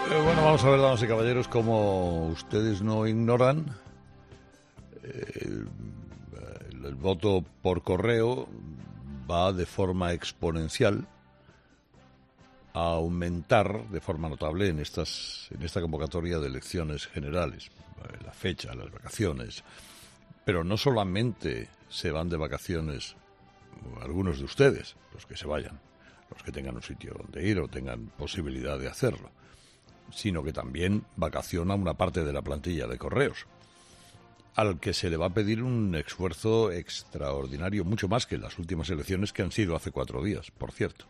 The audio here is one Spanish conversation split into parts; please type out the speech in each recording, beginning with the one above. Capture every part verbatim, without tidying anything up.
Eh, bueno, vamos a ver, damas y caballeros, como ustedes no ignoran, eh, el, el voto por correo va de forma exponencial a aumentar de forma notable en estas en esta convocatoria de elecciones generales, la fecha, las vacaciones. Pero no solamente se van de vacaciones algunos de ustedes, los que se vayan, los que tengan un sitio donde ir o tengan posibilidad de hacerlo, sino que también vacaciona una parte de la plantilla de correos, al que se le va a pedir un esfuerzo extraordinario, mucho más que en las últimas elecciones, que han sido hace cuatro días, por cierto.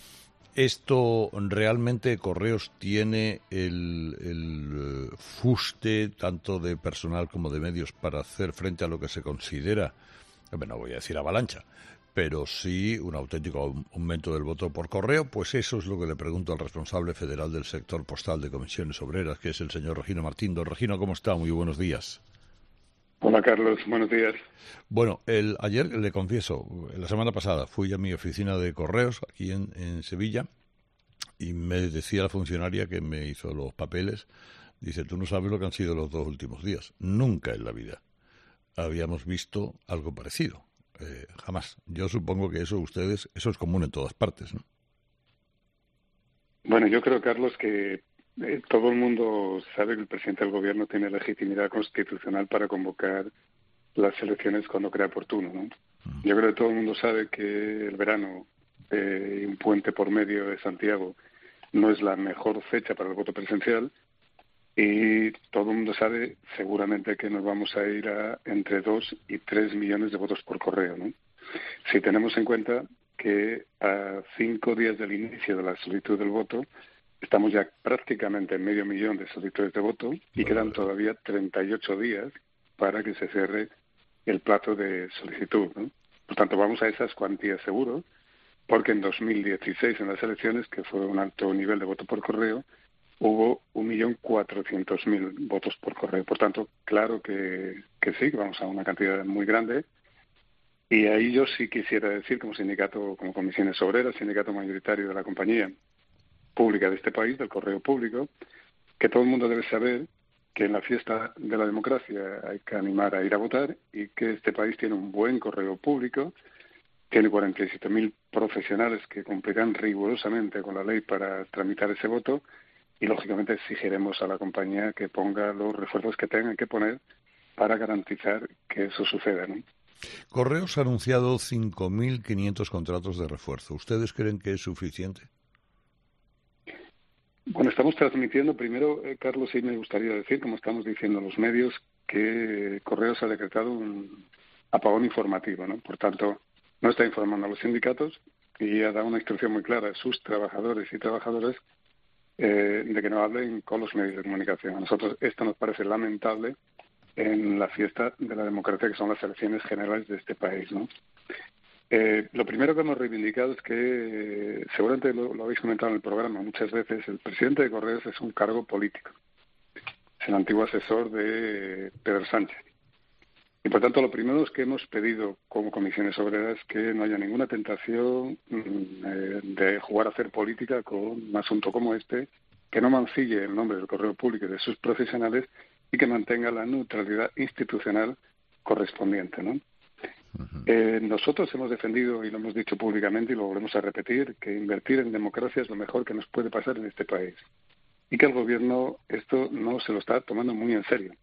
¿Esto realmente Correos tiene el, el fuste, tanto de personal como de medios, para hacer frente a lo que se considera, bueno, no voy a decir avalancha, pero sí un auténtico aumento del voto por correo? Pues eso es lo que le pregunto al responsable federal del sector postal de Comisiones Obreras, que es el señor Regino Martín. Don Regino, ¿cómo está? Muy buenos días. Hola, Carlos. Buenos días. Bueno, el, ayer, le confieso, la semana pasada fui a mi oficina de correos aquí en, en Sevilla y me decía la funcionaria que me hizo los papeles, dice, tú no sabes lo que han sido los dos últimos días. Nunca en la vida habíamos visto algo parecido. Eh, jamás. Yo supongo que eso ustedes, eso es común en todas partes, ¿no? Bueno, yo creo, Carlos, que eh, todo el mundo sabe que el presidente del gobierno tiene legitimidad constitucional para convocar las elecciones cuando crea oportuno, ¿no? Uh-huh. Yo creo que todo el mundo sabe que el verano, eh, un puente por medio de Santiago, no es la mejor fecha para el voto presencial, y todo el mundo sabe seguramente que nos vamos a ir a entre dos y tres millones de votos por correo, ¿no? Si tenemos en cuenta que a cinco días del inicio de la solicitud del voto estamos ya prácticamente en medio millón de solicitudes de voto y quedan todavía treinta y ocho días para que se cierre el plazo de solicitud, ¿no? Por tanto, vamos a esas cuantías seguro, porque en dos mil dieciséis, en las elecciones, que fue un alto nivel de voto por correo, hubo un millón cuatrocientos mil votos por correo. Por tanto, claro que, que sí, que vamos a una cantidad muy grande. Y ahí yo sí quisiera decir, como sindicato, como Comisiones Obreras, sindicato mayoritario de la compañía pública de este país, del correo público, que todo el mundo debe saber que en la fiesta de la democracia hay que animar a ir a votar y que este país tiene un buen correo público, tiene cuarenta y siete mil profesionales que cumplirán rigurosamente con la ley para tramitar ese voto y, lógicamente, exigiremos a la compañía que ponga los refuerzos que tengan que poner para garantizar que eso suceda, ¿no? Correos ha anunciado cinco mil quinientos contratos de refuerzo. ¿Ustedes creen que es suficiente? Bueno, estamos transmitiendo, primero, eh, Carlos, sí me gustaría decir, como estamos diciendo en los medios, que Correos ha decretado un apagón informativo, ¿no? Por tanto, no está informando a los sindicatos y ha dado una instrucción muy clara a sus trabajadores y trabajadoras eh, de que no hablen con los medios de comunicación. A nosotros esto nos parece lamentable en la fiesta de la democracia, que son las elecciones generales de este país, ¿no? Eh, lo primero que hemos reivindicado es que, eh, seguramente lo, lo habéis comentado en el programa muchas veces, el presidente de Correos es un cargo político. Es el antiguo asesor de Pedro Sánchez. Y, por tanto, lo primero es que hemos pedido como Comisiones Obreras que no haya ninguna tentación eh, de jugar a hacer política con un asunto como este, que no mancille el nombre del correo público y de sus profesionales y que mantenga la neutralidad institucional correspondiente, ¿no? Uh-huh. Eh, nosotros hemos defendido, y lo hemos dicho públicamente y lo volvemos a repetir, que invertir en democracia es lo mejor que nos puede pasar en este país y que el gobierno esto no se lo está tomando muy en serio.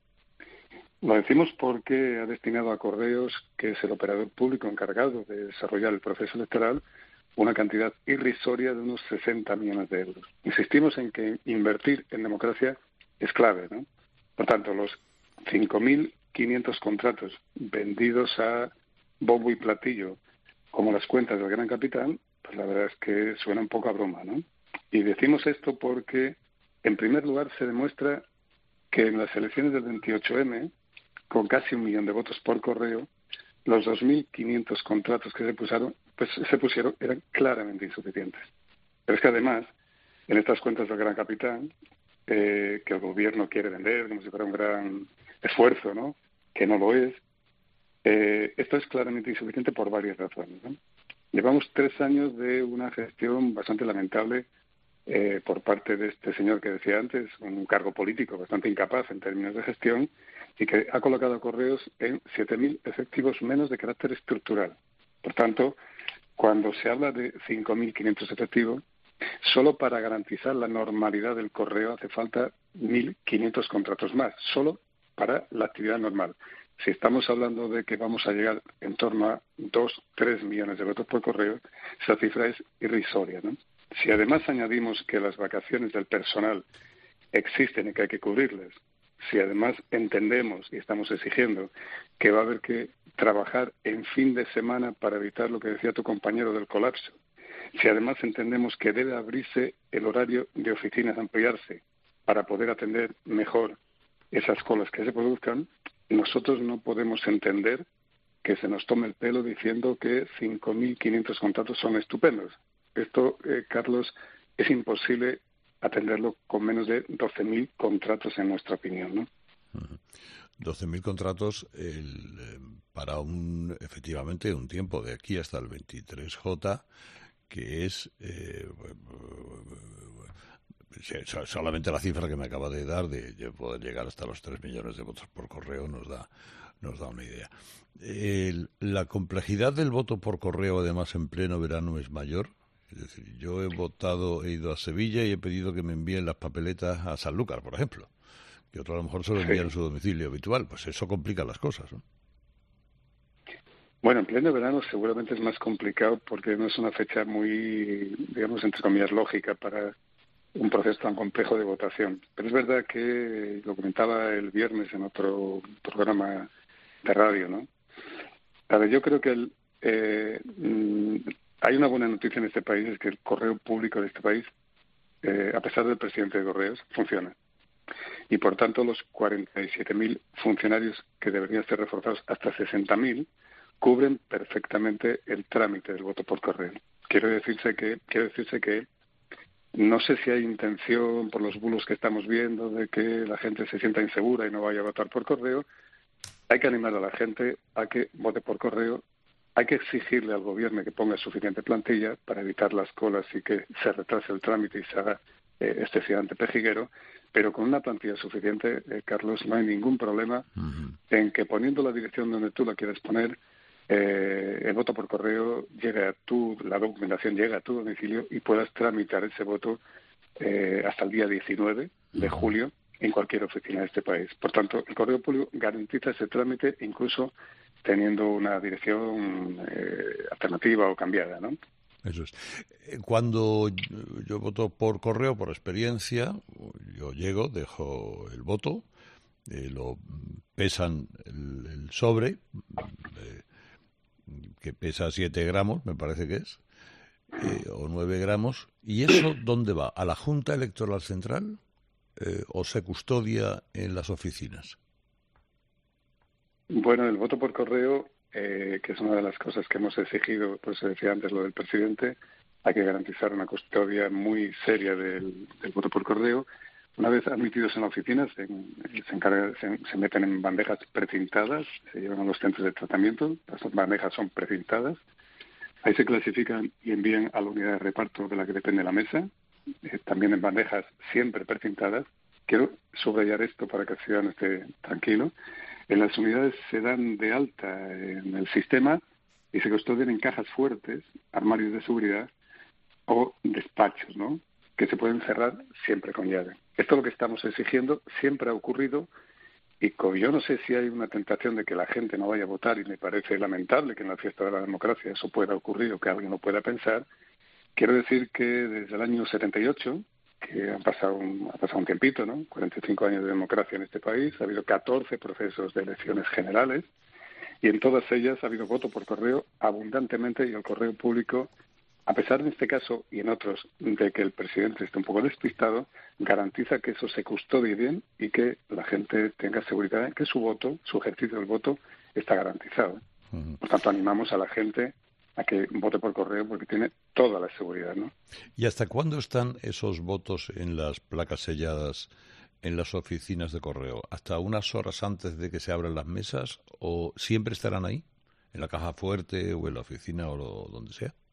Lo decimos porque ha destinado a Correos, que es el operador público encargado de desarrollar el proceso electoral, una cantidad irrisoria de unos sesenta millones de euros. Insistimos en que invertir en democracia es clave, ¿no? Por tanto, los cinco mil quinientos contratos vendidos a bombo y platillo, como las cuentas del Gran Capital, pues la verdad es que suena un poco a broma, ¿no? Y decimos esto porque, en primer lugar, se demuestra que en las elecciones del veintiocho eme, con casi un millón de votos por correo, los dos mil quinientos contratos que se pusieron, pues se pusieron eran claramente insuficientes. Pero es que además, en estas cuentas del Gran Capital, eh, que el gobierno quiere vender como si fuera un gran esfuerzo, ¿no?, que no lo es, eh, esto es claramente insuficiente por varias razones, ¿no? Llevamos tres años de una gestión bastante lamentable eh, por parte de este señor que decía antes, un cargo político bastante incapaz en términos de gestión, y que ha colocado a Correos en siete mil efectivos menos de carácter estructural. Por tanto, cuando se habla de cinco mil quinientos efectivos, solo para garantizar la normalidad del correo hace falta mil quinientos contratos más, solo para la actividad normal. Si estamos hablando de que vamos a llegar en torno a dos, tres millones de votos por correo, esa cifra es irrisoria, ¿no? Si además añadimos que las vacaciones del personal existen y que hay que cubrirlas, si además entendemos y estamos exigiendo que va a haber que trabajar en fin de semana para evitar lo que decía tu compañero del colapso, si además entendemos que debe abrirse el horario de oficinas, ampliarse para poder atender mejor esas colas que se produzcan, nosotros no podemos entender que se nos tome el pelo diciendo que cinco mil quinientos contratos son estupendos. Esto, eh, Carlos, es imposible atenderlo con menos de doce mil contratos, en nuestra opinión, ¿no? doce mil contratos el, eh, para un, efectivamente, un tiempo de aquí hasta el veintitrés J, que es eh, solamente la cifra que me acaba de dar de, de poder llegar hasta los tres millones de votos por correo nos da nos da una idea. El, la complejidad del voto por correo, además, en pleno verano es mayor. Es decir, yo he votado, he ido a Sevilla y he pedido que me envíen las papeletas a Sanlúcar, por ejemplo, que otro a lo mejor se lo envían a su domicilio habitual. Pues eso complica las cosas, ¿no? Bueno, en pleno verano seguramente es más complicado porque no es una fecha muy, digamos, entre comillas, lógica para un proceso tan complejo de votación. Pero es verdad que, lo comentaba el viernes en otro programa de radio, ¿no? A ver, yo creo que el, eh, hay una buena noticia en este país, es que el correo público de este país, eh, a pesar del presidente de Correos, funciona. Y por tanto los cuarenta y siete mil funcionarios que deberían ser reforzados hasta sesenta mil cubren perfectamente el trámite del voto por correo. Quiero decirse que, quiero decirse que no sé si hay intención, por los bulos que estamos viendo, de que la gente se sienta insegura y no vaya a votar por correo. Hay que animar a la gente a que vote por correo. Hay que exigirle al gobierno que ponga suficiente plantilla para evitar las colas y que se retrase el trámite y se haga eh, excesivamente pejiguero. Pero con una plantilla suficiente, eh, Carlos, no hay ningún problema uh-huh. en que, poniendo la dirección donde tú la quieres poner, eh, el voto por correo llegue a tu, la documentación llega a tu domicilio y puedas tramitar ese voto eh, hasta el día diecinueve de uh-huh. julio en cualquier oficina de este país. Por tanto, el correo público garantiza ese trámite incluso teniendo una dirección eh, alternativa o cambiada, ¿no? Eso es. Cuando yo voto por correo, por experiencia, yo llego, dejo el voto, eh, lo pesan el, el sobre, eh, que pesa siete gramos, me parece que es, eh, o nueve gramos. ¿Y eso dónde va? ¿A la Junta Electoral Central eh, o se custodia en las oficinas? Bueno, el voto por correo, eh, que es una de las cosas que hemos exigido, pues se decía antes lo del presidente, hay que garantizar una custodia muy seria del, del voto por correo. Una vez admitidos en la oficina, se, se, encarga, se, se meten en bandejas precintadas, se llevan a los centros de tratamiento, las bandejas son precintadas, ahí se clasifican y envían a la unidad de reparto de la que depende la mesa, eh, también en bandejas siempre precintadas. Quiero subrayar esto para que el ciudadano esté tranquilo. En las unidades se dan de alta en el sistema y se custodian en cajas fuertes, armarios de seguridad o despachos, ¿no?, que se pueden cerrar siempre con llave. Esto es lo que estamos exigiendo, siempre ha ocurrido, y como yo no sé si hay una tentación de que la gente no vaya a votar, y me parece lamentable que en la fiesta de la democracia eso pueda ocurrir o que alguien lo pueda pensar. Quiero decir que desde el año setenta y ocho, que han pasado un, ha pasado un tiempito, ¿no?, cuarenta y cinco años de democracia en este país, ha habido catorce procesos de elecciones generales, y en todas ellas ha habido voto por correo abundantemente, y el correo público, a pesar de este caso y en otros de que el presidente esté un poco despistado, garantiza que eso se custodie bien y que la gente tenga seguridad en que su voto, su ejercicio del voto, está garantizado. Uh-huh. Por tanto, animamos a la gente a que vote por correo porque tiene toda la seguridad, ¿no? ¿Y hasta cuándo están esos votos en las placas selladas en las oficinas de correo? ¿Hasta unas horas antes de que se abran las mesas o siempre estarán ahí, en la caja fuerte o en la oficina o lo, donde sea?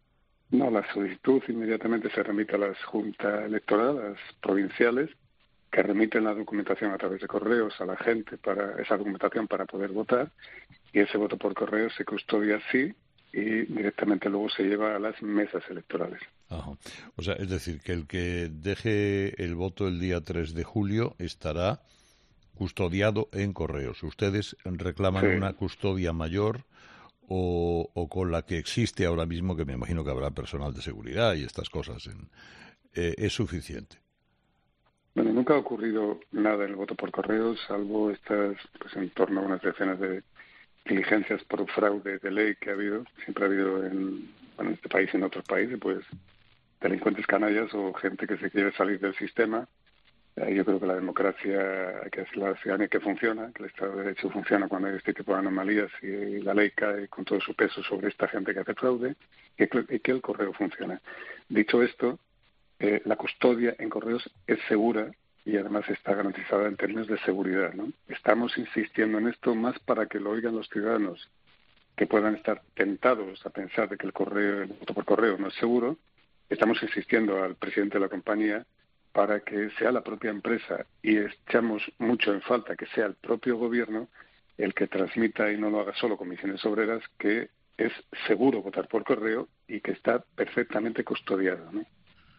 No, la solicitud inmediatamente se remite a las juntas electorales, a las provinciales, que remiten la documentación a través de correos a la gente para esa documentación para poder votar, y ese voto por correo se custodia así y directamente luego se lleva a las mesas electorales. Ajá. O sea, es decir, que el que deje el voto el día tres de julio estará custodiado en correos. ¿Ustedes reclaman Sí. una custodia mayor o, o con la que existe ahora mismo, que me imagino que habrá personal de seguridad y estas cosas, en, eh, es suficiente? Bueno, nunca ha ocurrido nada en el voto por correo, salvo estas, pues en torno a unas decenas de diligencias por fraude de ley que ha habido. Siempre ha habido en, bueno, en este país y en otros países, pues delincuentes canallas o gente que se quiere salir del sistema. Eh, yo creo que la democracia, hay que decirle a la ciudadanía que funciona, que el Estado de Derecho funciona cuando hay este tipo de anomalías y la ley cae con todo su peso sobre esta gente que hace fraude, y que, y que el correo funciona. Dicho esto, eh, la custodia en correos es segura y además está garantizada en términos de seguridad, ¿no? Estamos insistiendo en esto más para que lo oigan los ciudadanos, que puedan estar tentados a pensar de que el correo, el voto por correo no es seguro. Estamos insistiendo al presidente de la compañía para que sea la propia empresa, y echamos mucho en falta que sea el propio gobierno el que transmita, y no lo haga solo comisiones obreras, que es seguro votar por correo y que está perfectamente custodiado, ¿no?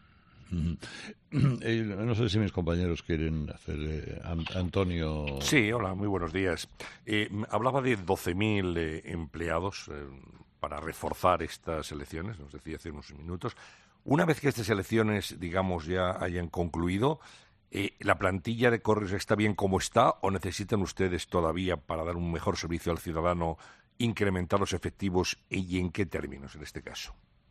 Eh, no sé si mis compañeros quieren hacer... Eh, Antonio... Sí, hola, muy buenos días. Eh, hablaba de doce mil eh, empleados eh, para reforzar estas elecciones, nos decía hace unos minutos. Una vez que estas elecciones, digamos, ya hayan concluido, eh, ¿la plantilla de correos está bien como está o necesitan ustedes todavía, para dar un mejor servicio al ciudadano, incrementar los efectivos, y en qué términos en este caso?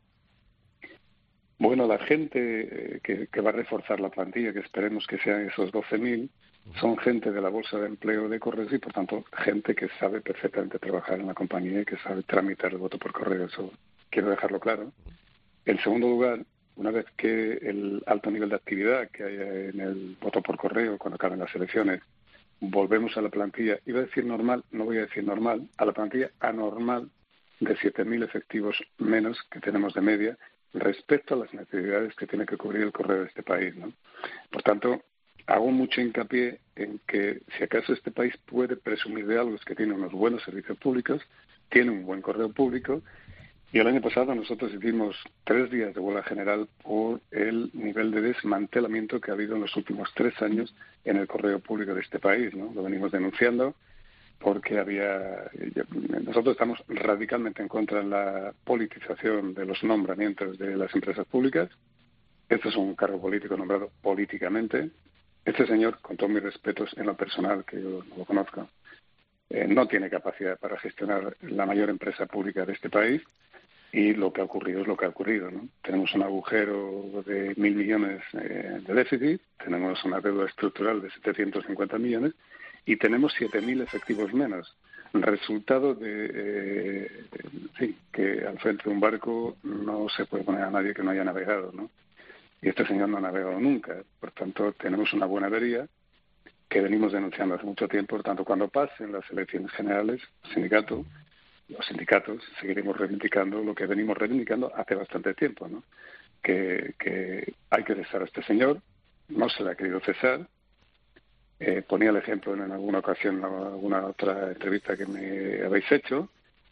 Bueno, la gente que, que va a reforzar la plantilla, que esperemos que sean esos doce mil, son gente de la Bolsa de Empleo de Correos y, por tanto, gente que sabe perfectamente trabajar en la compañía y que sabe tramitar el voto por correo. Eso quiero dejarlo claro. En segundo lugar, una vez que el alto nivel de actividad que hay en el voto por correo cuando acaben las elecciones, volvemos a la plantilla, iba a decir normal, no voy a decir normal, a la plantilla anormal de siete mil efectivos menos que tenemos de media, respecto a las necesidades que tiene que cubrir el correo de este país, ¿no? Por tanto, hago mucho hincapié en que si acaso este país puede presumir de algo, es que tiene unos buenos servicios públicos, tiene un buen correo público, y el año pasado nosotros hicimos tres días de huelga general por el nivel de desmantelamiento que ha habido en los últimos tres años en el correo público de este país, ¿no? Lo venimos denunciando porque había... Nosotros estamos radicalmente en contra de la politización de los nombramientos de las empresas públicas. Este es un cargo político nombrado políticamente. Este señor, con todos mis respetos en lo personal, que yo no lo conozco, eh, no tiene capacidad para gestionar la mayor empresa pública de este país, y lo que ha ocurrido es lo que ha ocurrido, ¿no? Tenemos un agujero de mil millones eh, de déficit, tenemos una deuda estructural de setecientos cincuenta millones, y tenemos siete mil efectivos menos. Resultado de eh, sí, que al frente de un barco no se puede poner a nadie que no haya navegado, ¿no? Y este señor no ha navegado nunca. Por tanto, tenemos una buena avería que venimos denunciando hace mucho tiempo. Por tanto, cuando pasen las elecciones generales, el sindicato, los sindicatos seguiremos reivindicando lo que venimos reivindicando hace bastante tiempo, ¿no? Que, que hay que cesar a este señor, no se le ha querido cesar. Eh, ponía el ejemplo en alguna ocasión, en alguna otra entrevista que me habéis hecho.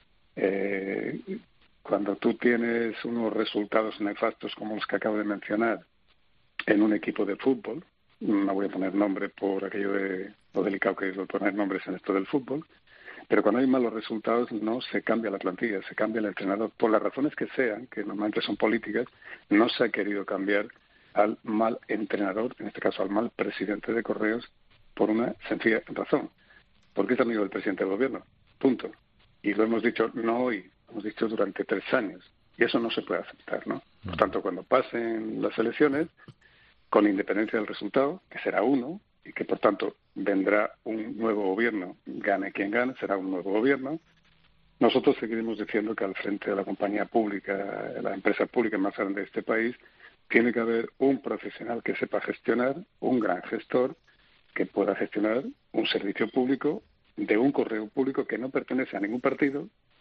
Eh, cuando tú tienes unos resultados nefastos como los que acabo de mencionar en un equipo de fútbol, no voy a poner nombre por aquello de lo delicado que es poner nombres en esto del fútbol, pero cuando hay malos resultados no se cambia la plantilla, se cambia el entrenador. Por las razones que sean, que normalmente son políticas, no se ha querido cambiar al mal entrenador, en este caso al mal presidente de Correos, por una sencilla razón, porque es amigo del presidente del gobierno, punto. Y lo hemos dicho no hoy, lo hemos dicho durante tres años, y eso no se puede aceptar, ¿no? Por tanto, cuando pasen las elecciones, con independencia del resultado, que será uno, y que por tanto vendrá un nuevo gobierno, gane quien gane, será un nuevo gobierno, nosotros seguiremos diciendo que al frente de la compañía pública, la empresa pública más grande de este país, tiene que haber un profesional que sepa gestionar, un gran gestor, que pueda gestionar un servicio público de un correo público que no pertenece a ningún partido,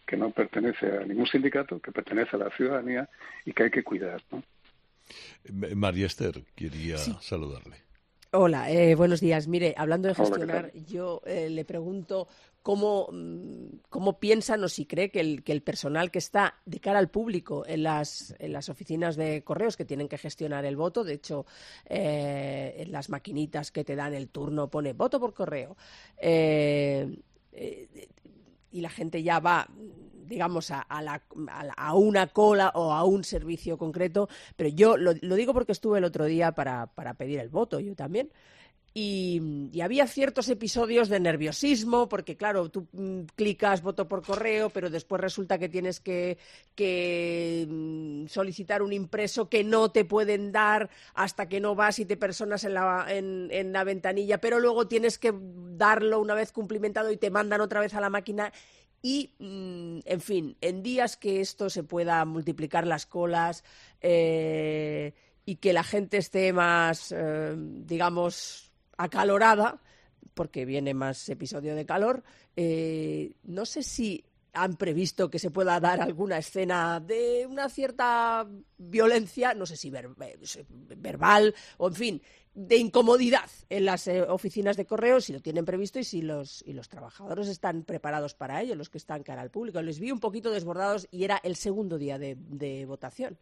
que no pertenece a ningún sindicato, que pertenece a la ciudadanía y que hay que cuidar, ¿no? María Esther quería sí. saludarle. Hola, eh, buenos días. Mire, hablando de gestionar, Hola, yo eh, le pregunto cómo, cómo piensan o si cree que el, que el personal que está de cara al público en las, en las oficinas de correos que tienen que gestionar el voto, de hecho, eh, en las maquinitas que te dan el turno pone voto por correo, eh, eh, y la gente ya va, digamos, a, a, la, a, la, a una cola o a un servicio concreto, pero yo lo, lo digo porque estuve el otro día para, para pedir el voto, yo también, y, y había ciertos episodios de nerviosismo, porque claro, tú mm, clicas voto por correo, pero después resulta que tienes que, que mm, solicitar un impreso que no te pueden dar hasta que no vas y te personas en la, en, en la ventanilla, pero luego tienes que darlo una vez cumplimentado y te mandan otra vez a la máquina. Y, en fin, en días que esto se pueda multiplicar las colas eh, y que la gente esté más, eh, digamos, acalorada, porque viene más episodio de calor, eh, no sé si han previsto que se pueda dar alguna escena de una cierta violencia, no sé si ver, verbal o, en fin, de incomodidad en las eh, oficinas de correos, si lo tienen previsto y si los, y los trabajadores están preparados para ello, los que están cara al público. Les vi un poquito desbordados y era el segundo día de, de votación.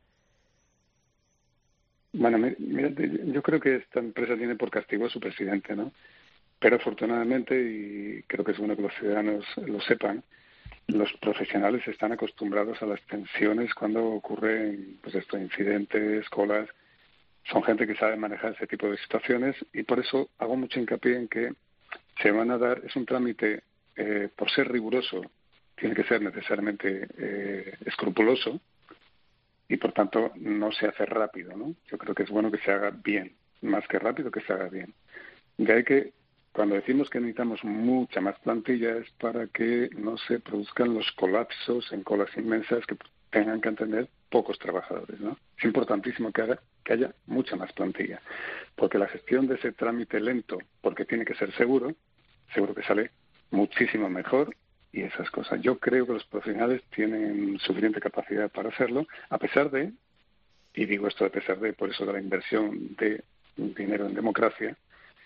Bueno, mira, yo creo que esta empresa tiene por castigo a su presidente, ¿no? Pero afortunadamente, y creo que es bueno que los ciudadanos lo sepan, los profesionales están acostumbrados a las tensiones cuando ocurren, pues, estos incidentes, colas. Son gente que sabe manejar ese tipo de situaciones y por eso hago mucho hincapié en que se van a dar, es un trámite, eh, por ser riguroso, tiene que ser necesariamente eh, escrupuloso y por tanto no se hace rápido, ¿no? Yo creo que es bueno que se haga bien, más que rápido, que se haga bien. De ahí que cuando decimos que necesitamos mucha más plantilla es para que no se produzcan los colapsos en colas inmensas que tengan que atender pocos trabajadores, ¿no? Es importantísimo que, haga, que haya mucha más plantilla, porque la gestión de ese trámite lento, porque tiene que ser seguro, seguro que sale muchísimo mejor y esas cosas. Yo creo que los profesionales tienen suficiente capacidad para hacerlo, a pesar de, y digo esto a pesar de, por eso de la inversión de dinero en democracia,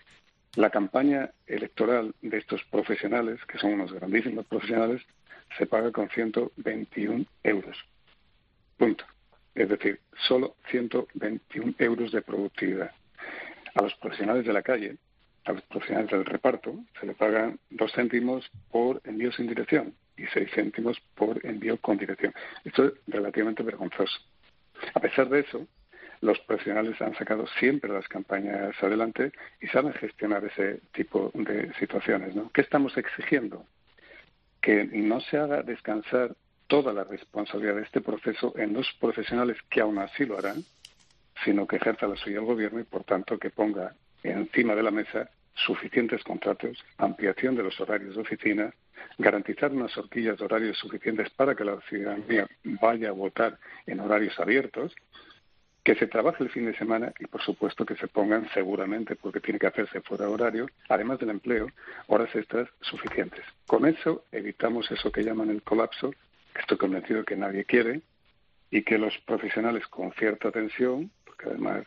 la campaña electoral de estos profesionales, que son unos grandísimos profesionales, se paga con ciento veintiún euros. Punto. Es decir, solo ciento veintiún euros de productividad. A los profesionales de la calle, a los profesionales del reparto, se le pagan dos céntimos por envío sin dirección y seis céntimos por envío con dirección. Esto es relativamente vergonzoso. A pesar de eso, los profesionales han sacado siempre las campañas adelante y saben gestionar ese tipo de situaciones, ¿no? ¿Qué estamos exigiendo? Que no se haga descansar toda la responsabilidad de este proceso en los profesionales que aún así lo harán, sino que ejerza la suya el gobierno y, por tanto, que ponga encima de la mesa suficientes contratos, ampliación de los horarios de oficina, garantizar unas horquillas de horarios suficientes para que la ciudadanía vaya a votar en horarios abiertos, que se trabaje el fin de semana y, por supuesto, que se pongan seguramente, porque tiene que hacerse fuera de horario, además del empleo, horas extras suficientes. Con eso evitamos eso que llaman el colapso, que estoy convencido que nadie quiere, y que los profesionales con cierta atención, porque además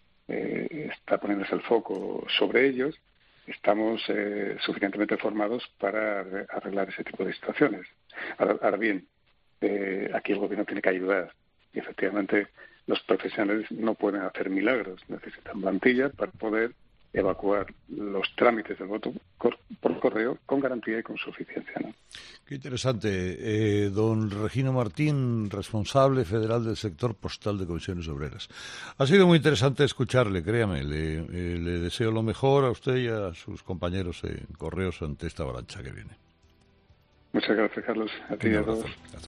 eh, está poniéndose el foco sobre ellos, estamos eh, suficientemente formados para arreglar ese tipo de situaciones. Ahora, ahora bien, eh, aquí el gobierno tiene que ayudar y efectivamente los profesionales no pueden hacer milagros, necesitan plantilla para poder evacuar los trámites del voto por correo con garantía y con suficiencia, ¿no? Qué interesante. Eh, don Regino Martín, responsable federal del sector postal de Comisiones Obreras. Ha sido muy interesante escucharle, créame. Le, eh, le deseo lo mejor a usted y a sus compañeros en correos ante esta avalancha que viene. Muchas gracias, Carlos. A ti y a todos.